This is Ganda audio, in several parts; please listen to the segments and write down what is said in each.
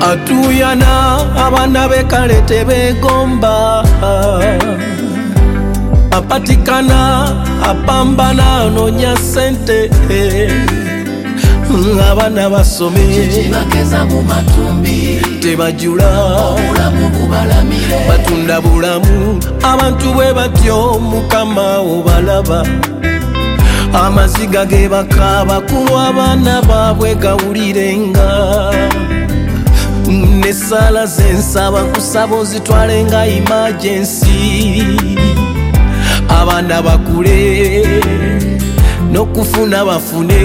atuyana abaana b'ekale tebegomba apatikana apambana anonya sente abaana basome kibakeza mu matumbi tebajula obulamu bubalamire batunda bulamu abantu bwe batyo mukama obalaba amaziga ge bakaba kulwa abaana baabwe gawulirenga nesala zensaba kusaba ozitwale nga emergency abaana bakule n'okufuna bafune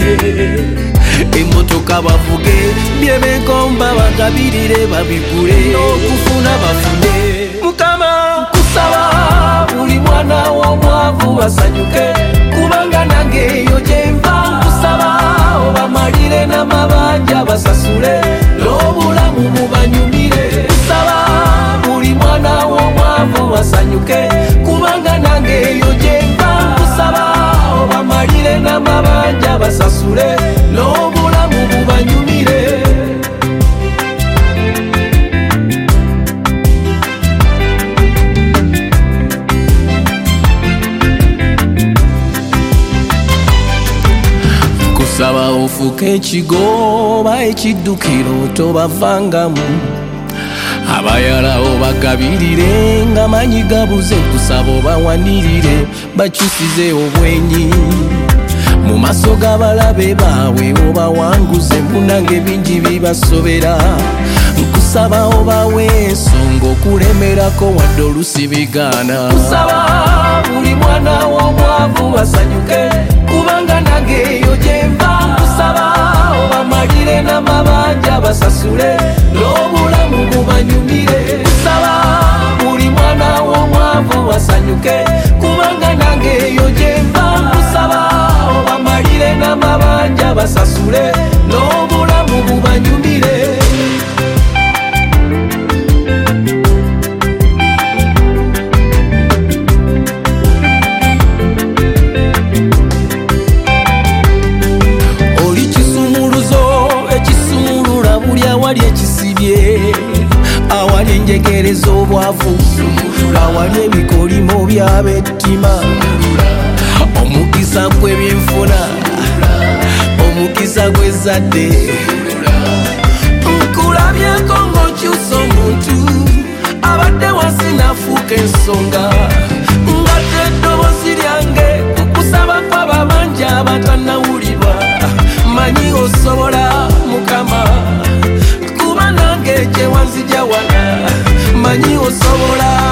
emmotoka bavuge byebegomba bagabirire babigule n'okufuna bafune mukama kusaba buli mwana w'omwavu basanyuke kubanga nange eyo gyenva kusaba obamalire n'amabanja basasule n'obulamu bubanyumire kusaba buli mwana w'omwavu basanyuke kubanga nange eyo gyenva kusaba obamalire n'amabanja basasule n'obulamu bubanyumire kusaba ofuke ekigoba ekiddukiro tobavangamu abayala obagabirire nga manyi gabuze kusaba obawanirire bakyusize obwenyi mu maaso g'abalabe baabwe obawanguze munange bingi bibasobera nkusaba obawe ensonga okulemerako wadde olusi bigaana kusaba buli mwana w'omwavu basanyuke kubanga nange eyo gyenva kusaba obamalire n'amabanja basasule n'obulamu bubanyumire kusaba buli mwana w'omwavu basanyuke kubanga nange eyo gyenva kusaba obamalire n'amabanja basasule n'obulamu bubanyumire awali ekisibye awali enjegereza obwavu awali ebikolimo by'abettima omukisa gw'ebyenfuna omukisa gw'ezzadde nkulabyeko ng'okyusa omuntu abadde wansi nafuuka ensonga ngatte eddoboozi lyange okusaba kw'ababanji abatannawulirwa manyi osobola mukama kuba nange gye wanzija wana manyi osobola